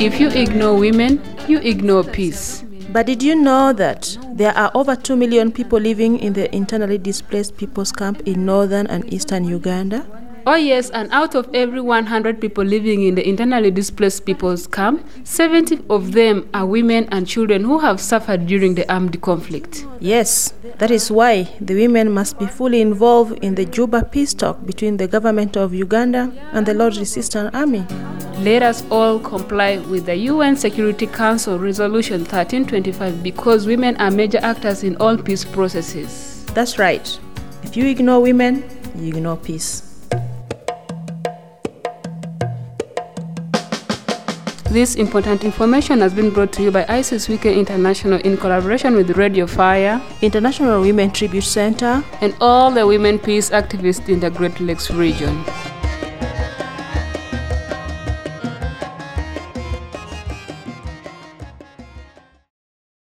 If you ignore women, you ignore peace. But did you know that there are over 2 million people living in the internally displaced people's camp in northern and eastern Uganda? Oh yes, and out of every 100 people living in the internally displaced people's camp, 70 of them are women and children who have suffered during the armed conflict. Yes, that is why the women must be fully involved in the Juba peace talk between the government of Uganda and the Lord's Resistance Army. Let us all comply with the UN Security Council Resolution 1325 because women are major actors in all peace processes. That's right. If you ignore women, you ignore peace. This important information has been brought to you by ISIS Weekend International in collaboration with Radio Fire, International Women Tribute Center, and all the women peace activists in the Great Lakes region.